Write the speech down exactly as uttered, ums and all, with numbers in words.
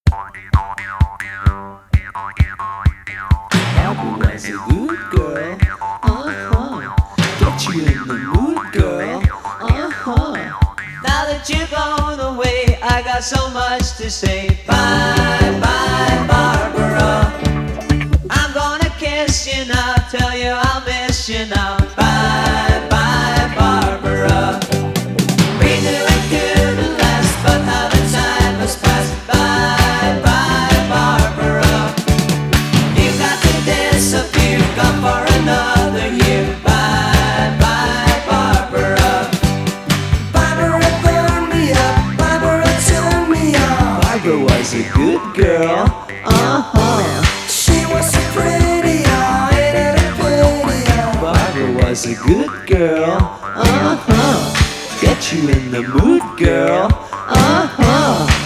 Barbara was a good girl. Uh-huh. Get you in the mood, girl. Uh-huh. Now that you're gone away, I got so much to say. Bye, bye, Barbara. I'm gonna kiss you now, tell you I'll miss you now. Bye, bye, Barbara. We knew it couldn't last, but how the time has passed. Bye, bye, Barbara. You got to disappear, gone for another year. Bye, bye, Barbara. Barbara burned me up. Barbara turned me on. Barbara was a good girl. Uh-huh. She was so pretty, oh, ain't it a pity, oh. Barbara was a good girl. Uh-huh. Get you in the mood, girl. Uh-huh.